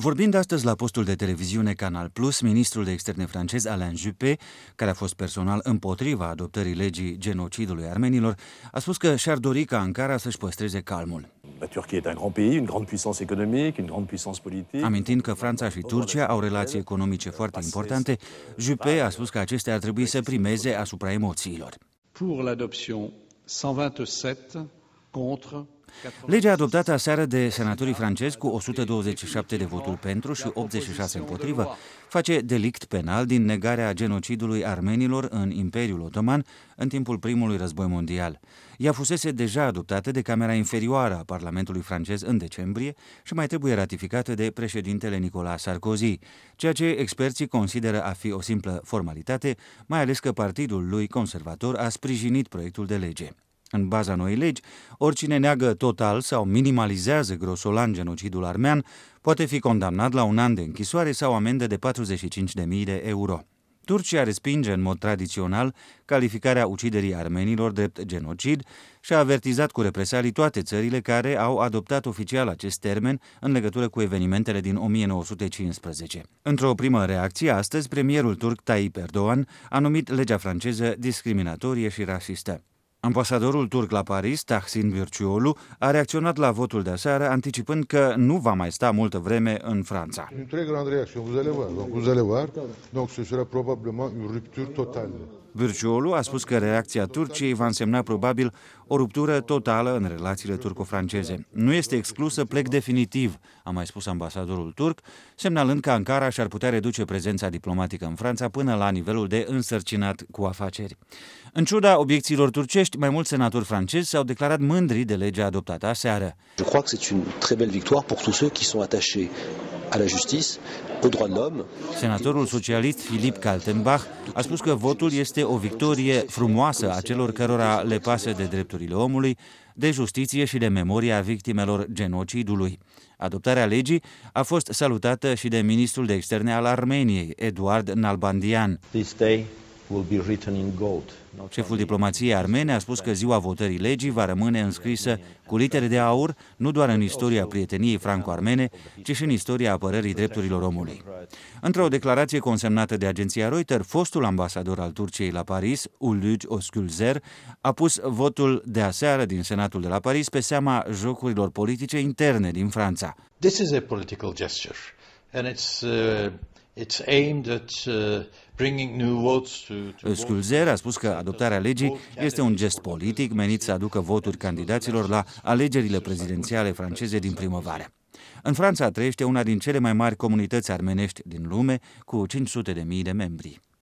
Vorbind astăzi la postul de televiziune Canal+, ministrul de externe francez Alain Juppé, care a fost personal împotriva adoptării legii genocidului armenilor, a spus că și-ar dori ca Ankara să-și păstreze calmul. Turcia este un grand pays, une grande puissance économique, une grande puissance politique. Amintind că Franța și Turcia au relații economice foarte importante, Juppé a spus că acestea ar trebui să primeze asupra emoțiilor. Pour l'adoption 127 contre. Legea adoptată aseară de senatorii francezi cu 127 de voturi pentru și 86 împotrivă face delict penal din negarea genocidului armenilor în Imperiul Otoman în timpul primului război mondial. Ea fusese deja adoptată de Camera Inferioară a Parlamentului francez în decembrie și mai trebuie ratificată de președintele Nicolas Sarkozy, ceea ce experții consideră a fi o simplă formalitate, mai ales că partidul lui conservator a sprijinit proiectul de lege. În baza noii legi, oricine neagă total sau minimalizează grosolan genocidul armean poate fi condamnat la 1 an de închisoare sau amendă de 45.000 de euro. Turcia respinge în mod tradițional calificarea uciderii armenilor drept genocid și a avertizat cu represalii toate țările care au adoptat oficial acest termen în legătură cu evenimentele din 1915. Într-o primă reacție, astăzi, premierul turc Tayyip Erdogan a numit legea franceză discriminatorie și rasistă. Ambasadorul turc la Paris, Tahsin Virtuolu, a reacționat la votul de aseară, anticipând că nu va mai sta multă vreme în Franța. Une très grande réaction, vous allez voir. Donc ce sera probablement une rupture totale. Virtuolu a spus că reacția Turciei va însemna probabil o ruptură totală în relațiile turco-franceze. Nu este exclus să plec definitiv, a mai spus ambasadorul turc, semnalând că Ankara și-ar putea reduce prezența diplomatică în Franța până la nivelul de însărcinat cu afaceri. În ciuda obiecțiilor turcești, mai mulți senatori francezi s-au declarat mândri de legea adoptată aseară. Je crois que c'est une très belle victoire pour tous ceux qui sont attachés à la justice, aux droits de l'homme. Senatorul socialist Philippe Kaltenbach a spus că votul este o victorie frumoasă a celor cărora le pasă de drepturile omului, de justiție și de memoria victimelor genocidului. Adoptarea legii a fost salutată și de ministrul de externe al Armeniei, Eduard Nalbandian. Șeful diplomației armene a spus că ziua votării legii va rămâne înscrisă cu litere de aur nu doar în istoria prieteniei franco-armene, ci și în istoria apărării drepturilor omului. Într-o declarație consemnată de agenția Reuters, fostul ambasador al Turciei la Paris, Uluç Özgüler, a pus votul de aseară din Senatul de la Paris pe seama jocurilor politice interne din Franța. This is a political gesture and it's aimed at bringing new votes to Özgüler a spus că adoptarea legii este un gest politic menit să aducă voturi candidaților la alegerile prezidențiale franceze din primăvară. În Franța trăiește una din cele mai mari comunități armenești din lume, cu 500.000 de membri.